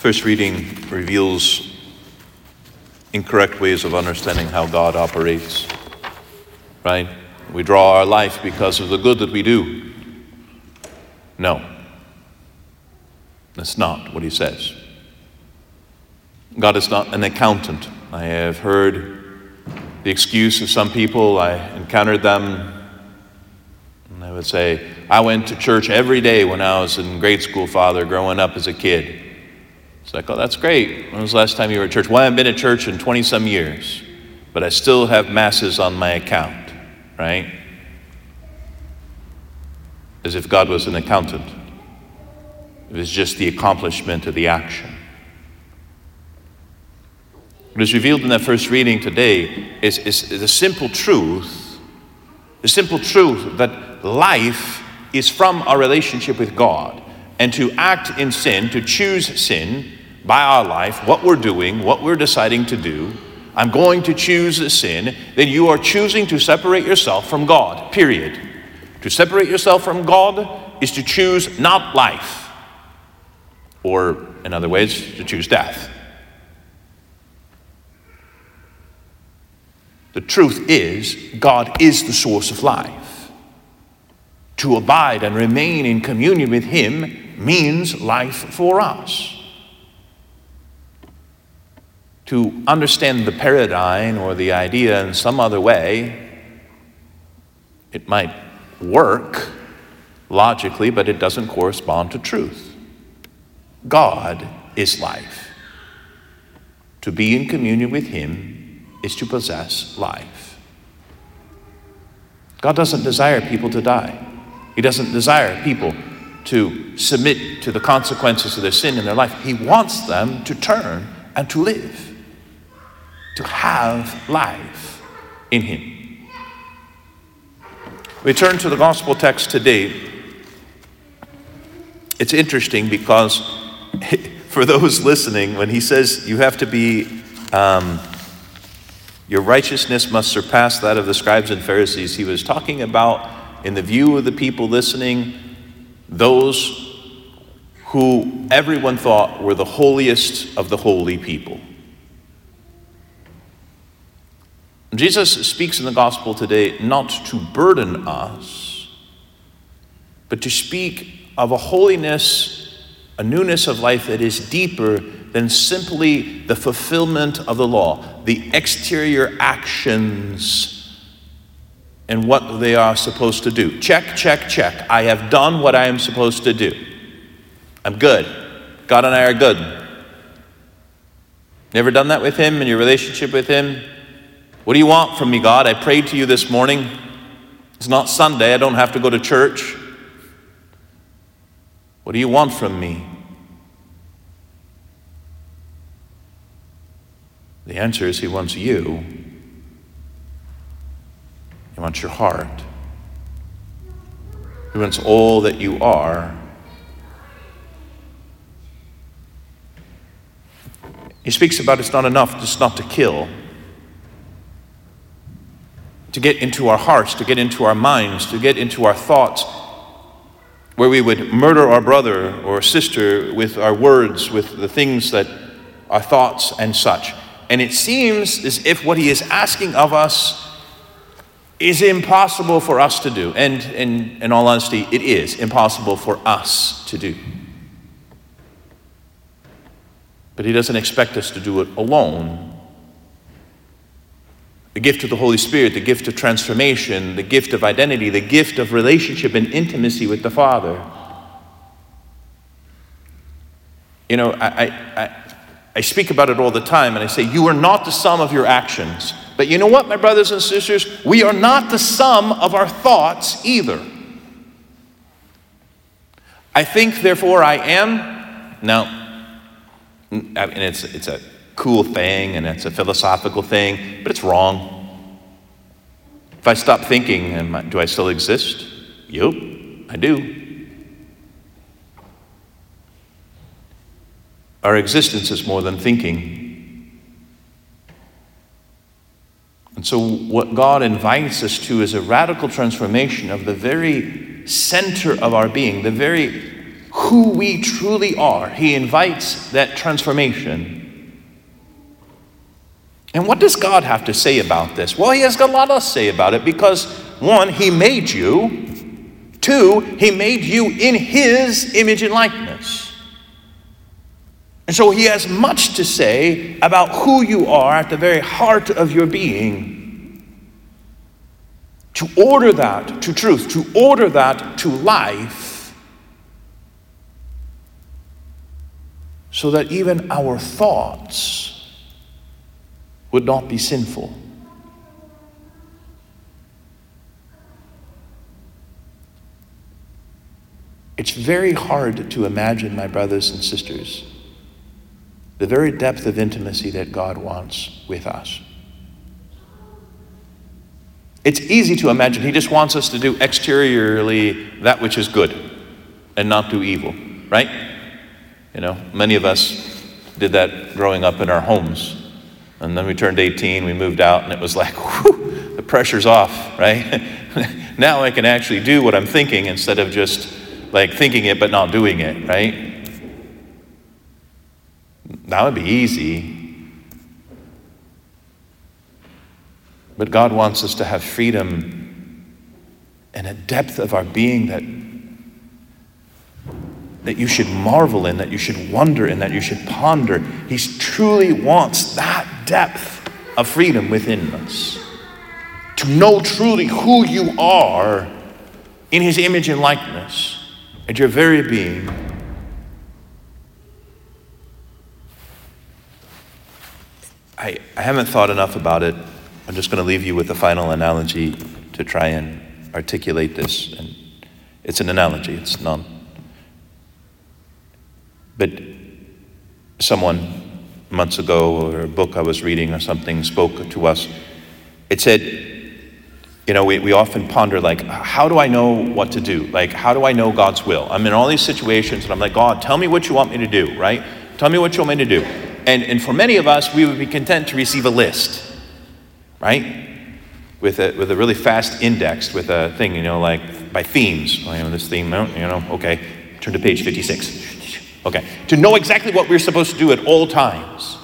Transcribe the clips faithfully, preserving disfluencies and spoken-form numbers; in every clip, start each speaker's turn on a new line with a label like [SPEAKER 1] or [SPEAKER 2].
[SPEAKER 1] First reading reveals incorrect ways of understanding how God operates, right? We draw our life because of the good that we do. No, that's not what he says. God is not an accountant. I have heard the excuse of some people. I encountered them, and they would say, I went to church every day when I was in grade school, Father, growing up as a kid. It's like, oh, that's great. When was the last time you were at church? Well, I haven't been at church in twenty-some years, but I still have masses on my account, right? As if God was an accountant. It was just the accomplishment of the action. What is revealed in that first reading today is, is, is a simple truth, the simple truth that life is from our relationship with God. And to act in sin, to choose sin by our life, what we're doing, what we're deciding to do, I'm going to choose sin, then you are choosing to separate yourself from God, period. To separate yourself from God is to choose not life, or in other ways, to choose death. The truth is, God is the source of life. To abide and remain in communion with him means life for us. To understand the paradigm or the idea in some other way, it might work logically, but it doesn't correspond to truth. God is life. To be in communion with him is to possess life. God doesn't desire people to die. He doesn't desire people to submit to the consequences of their sin in their life. He wants them to turn and to live, to have life in him. We turn to the gospel text today. It's interesting because for those listening, when he says you have to be, um, your righteousness must surpass that of the scribes and Pharisees, he was talking about, in the view of the people listening, those who everyone thought were the holiest of the holy people. Jesus speaks in the gospel today not to burden us, but to speak of a holiness, a newness of life that is deeper than simply the fulfillment of the law, the exterior actions and what they are supposed to do. Check, check, check. I have done what I am supposed to do. I'm good. God and I are good. Never done that with him in your relationship with him? What do you want from me, God? I prayed to you this morning. It's not Sunday. I don't have to go to church. What do you want from me? The answer is he wants you. He wants your heart. He wants all that you are. He speaks about it's not enough just not to kill. To get into our hearts, to get into our minds, to get into our thoughts, where we would murder our brother or sister with our words, with the things that our thoughts and such. And it seems as if what he is asking of us is impossible for us to do. And in, in all honesty, it is impossible for us to do. But he doesn't expect us to do it alone. The gift of the Holy Spirit, the gift of transformation, the gift of identity, the gift of relationship and intimacy with the Father. You know, I, I, I speak about it all the time, and I say, you are not the sum of your actions. But you know what, my brothers and sisters? We are not the sum of our thoughts either. I think, therefore I am. Now, and it's, it's a cool thing, and it's a philosophical thing, but it's wrong. If I stop thinking, am I, do I still exist? Yup, I do. Our existence is more than thinking. And so what God invites us to is a radical transformation of the very center of our being, the very who we truly are. He invites that transformation. And what does God have to say about this? Well, he has got a lot to say about it because, one, he made you. Two, he made you in his image and likeness. And so he has much to say about who you are at the very heart of your being. To order that to truth, to order that to life, so that even our thoughts would not be sinful. It's very hard to imagine, my brothers and sisters, the very depth of intimacy that God wants with us. It's easy to imagine he just wants us to do exteriorly that which is good and not do evil, right? You know, many of us did that growing up in our homes. And then we turned eighteen, we moved out, and it was like, whew, the pressure's off, right? Now I can actually do what I'm thinking instead of just like thinking it but not doing it, right? That would be easy. But God wants us to have freedom and a depth of our being that that you should marvel in, that you should wonder in, that you should ponder. He truly wants that depth of freedom within us. To know truly who you are in his image and likeness at your very being. I, I haven't thought enough about it. I'm just going to leave you with a final analogy to try and articulate this. And it's an analogy, it's not. But someone months ago, or a book I was reading or something, spoke to us. It said, you know, we, we often ponder, like, how do I know what to do? Like, how do I know God's will? I'm in all these situations, and I'm like, God, tell me what you want me to do, right? Tell me what you want me to do. And, and for many of us, we would be content to receive a list, right? With a, with a really fast index, with a thing, you know, like by themes. Oh, you know, this theme, you know, okay, turn to page fifty-six. Okay, to know exactly what we're supposed to do at all times.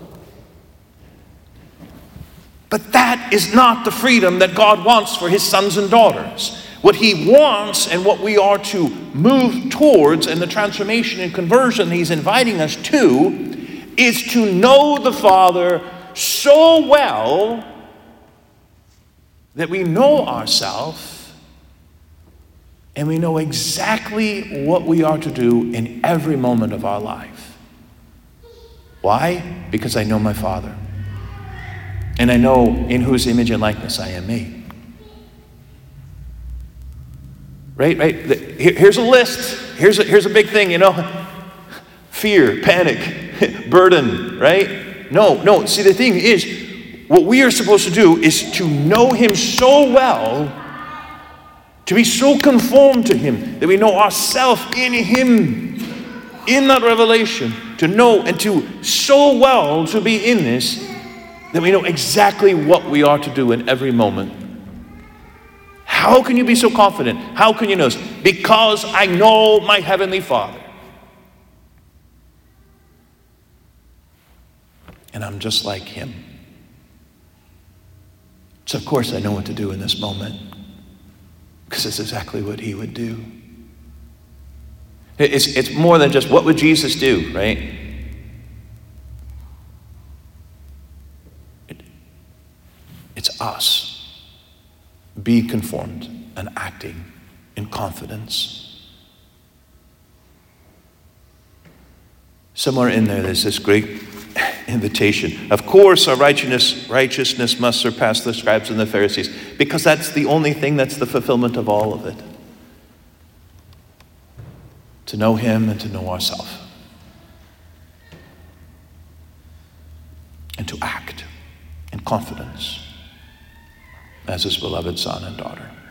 [SPEAKER 1] But that is not the freedom that God wants for his sons and daughters. What he wants and what we are to move towards, and the transformation and conversion he's inviting us to, is to know the Father so well that we know ourselves and we know exactly what we are to do in every moment of our life. Why? Because I know my Father. And I know in whose image and likeness I am made. Right, right? Here's a list. Here's a, here's a big thing, you know. Fear, panic, burden, right? No, no. See, the thing is, what we are supposed to do is to know him so well, to be so conformed to him, that we know ourselves in him, in that revelation, to know and to so well to be in this, that we know exactly what we are to do in every moment. How can you be so confident? How can you know this? Because I know my Heavenly Father. And I'm just like him. So of course I know what to do in this moment, because it's exactly what he would do. It's, it's more than just what would Jesus do, right? It, it's us. Be conformed and acting in confidence. Somewhere in there, there's this great invitation. Of course, our righteousness, righteousness must surpass the scribes and the Pharisees, because that's the only thing that's the fulfillment of all of it. To know him and to know ourselves. And to act in confidence as his beloved son and daughter.